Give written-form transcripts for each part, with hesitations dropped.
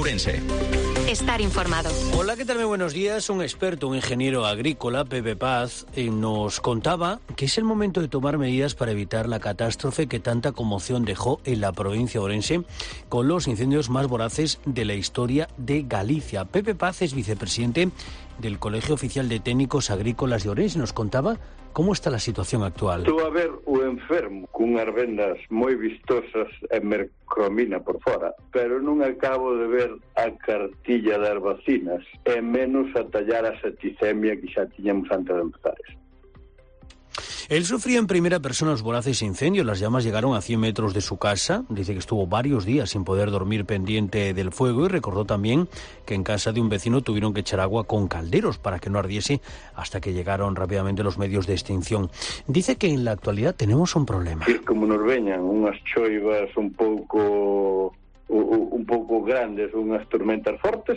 Ourense. Estar informado. Hola, ¿qué tal? Muy buenos días. Un experto, un ingeniero agrícola, Pepe Paz, nos contaba que es el momento de tomar medidas para evitar la catástrofe que tanta conmoción dejó en la provincia de Ourense con los incendios más voraces de la historia de Galicia. Pepe Paz es vicepresidente del Colegio Oficial de Técnicos Agrícolas de Ourense. Nos contaba cómo está la situación actual. Estou a ver o enfermo cunhas vendas moi vistosas e mercromina por fora, pero non acabo de ver a cartilla das vacinas e menos a tallar a septicemia que xa tiñamos antes de empezar isto. Él sufría en primera persona los voraces incendios. Las llamas llegaron a 100 metros de su casa. Dice que estuvo varios días sin poder dormir pendiente del fuego y recordó también que en casa de un vecino tuvieron que echar agua con calderos para que no ardiese hasta que llegaron rápidamente los medios de extinción. Dice que en la actualidad tenemos un problema. Es como nos veñan unhas choivas un pouco grandes, unhas tormentas fortes,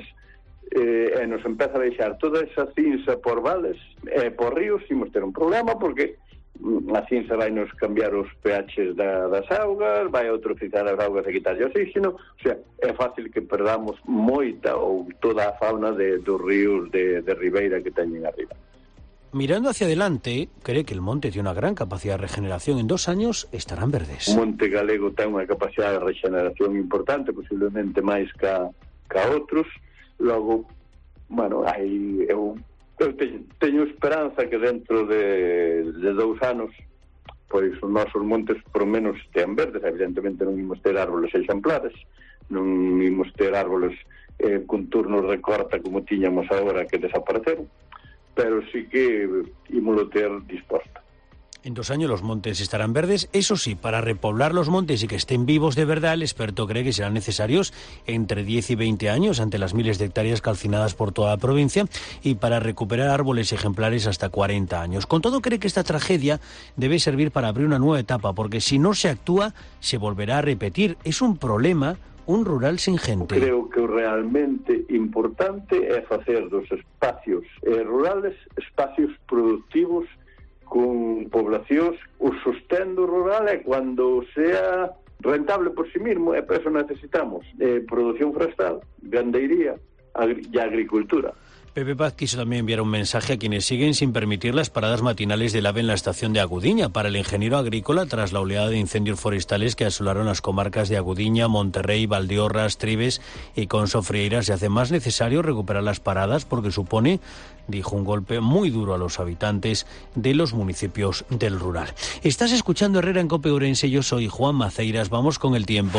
e nos empeza a deixar toda esa cinza por vales e por ríos. Imos ter un problema porque a cinza vai nos cambiar os pHs das augas, vai eutroficar as augas e quitar o oxígeno. O sea, é fácil que perdamos moita ou toda a fauna dos ríos de ribeira que teñen arriba. Mirando hacia adelante, cree que el monte tiene una gran capacidad de regeneración. En 2 años estarán verdes. O Monte Galego ten unha capacidade de regeneración importante, posiblemente máis ca outros. Logo, bueno, eu teño esperanza que dentro de 2 anos pois os nosos montes por menos estean verdes. Evidentemente non imos ter árboles exemplares, non imos ter árboles con turnos de corta como tiñamos agora que desapareceron, pero sí que ímolo ter disposto. En 2 años los montes estarán verdes. Eso sí, para repoblar los montes y que estén vivos de verdad, el experto cree que serán necesarios entre 10 y 20 años ante las miles de hectáreas calcinadas por toda la provincia, y para recuperar árboles ejemplares hasta 40 años. Con todo, cree que esta tragedia debe servir para abrir una nueva etapa, porque si no se actúa, se volverá a repetir. Es un problema, un rural sin gente. Creo que o realmente importante é facer dos espacios rurales espacios productivos con poblacións. O sostén do rural é cando sea rentable por sí mismo, e por eso necesitamos produción forestal, gandeiría e agricultura. Pepe Paz quiso también enviar un mensaje a quienes siguen sin permitir las paradas matinales del AVE en la estación de Agudiña. Para el ingeniero agrícola, tras la oleada de incendios forestales que asolaron las comarcas de Agudiña, Monterrey, Valdeorras, Tribes y Conso Frieira, se hace más necesario recuperar las paradas porque supone, dijo, un golpe muy duro a los habitantes de los municipios del rural. Estás escuchando Herrera en COPE Ourense, yo soy Juan Maceiras. Vamos con el tiempo.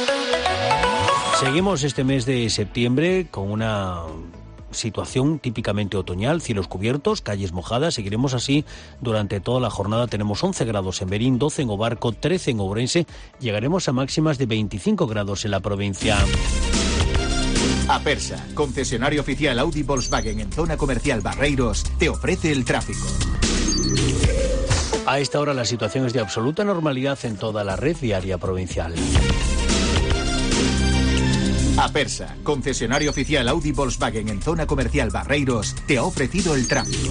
Seguimos este mes de septiembre con una situación típicamente otoñal, cielos cubiertos, calles mojadas. Seguiremos así durante toda la jornada. Tenemos 11 grados en Berín, 12 en Obarco, 13 en Ourense. Llegaremos a máximas de 25 grados en la provincia. Apersa, concesionario oficial Audi Volkswagen en zona comercial Barreiros, te ofrece el tráfico. A esta hora la situación es de absoluta normalidad en toda la red viaria provincial. Apersa, concesionario oficial Audi Volkswagen en zona comercial Barreiros, te ha ofrecido el tráfico.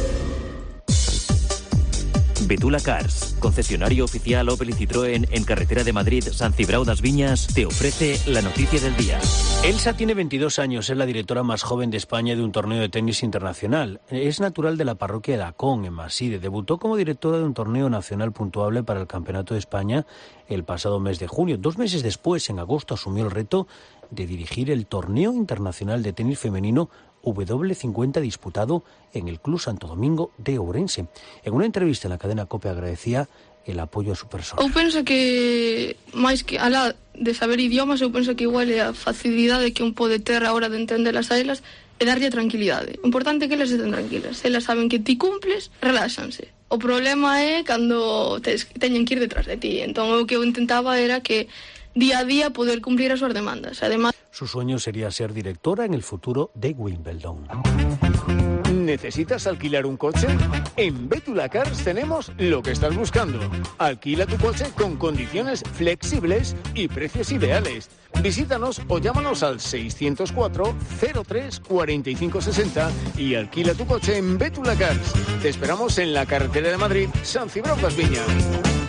Betula Cars, concesionario oficial Opel y Citroën en carretera de Madrid, San Cibrao das Viñas, te ofrece la noticia del día. Elsa tiene 22 años, es la directora más joven de España de un torneo de tenis internacional. Es natural de la parroquia de Acón, en Maside. Debutó como directora de un torneo nacional puntuable para el Campeonato de España el pasado mes de junio. 2 meses después, en agosto, asumió el reto de dirigir el torneo internacional de tenis femenino W50 disputado en el Club Santo Domingo de Ourense. En una entrevista en la cadena COPE agradecía el apoyo a su persona. Eu penso que, máis que alá de saber idiomas, eu penso que igual é a facilidade que un pode ter a hora de entendelas a elas e darlle tranquilidade. O importante é que elas estén tranquilas. Elas saben que ti cumples, reláxanse. O problema é cando teñen que ir detrás de ti. Entón, o que eu intentaba era que día a día poder cumplir as súas demandas. Además, su sueño sería ser directora en el futuro de Wimbledon. ¿Necesitas alquilar un coche? En Betula Cars tenemos lo que estás buscando. Alquila tu coche con condiciones flexibles y precios ideales. Visítanos o llámanos al 604 03 45 60 y alquila tu coche en Betula Cars. Te esperamos en la carretera de Madrid, San Cibrao das Viñas.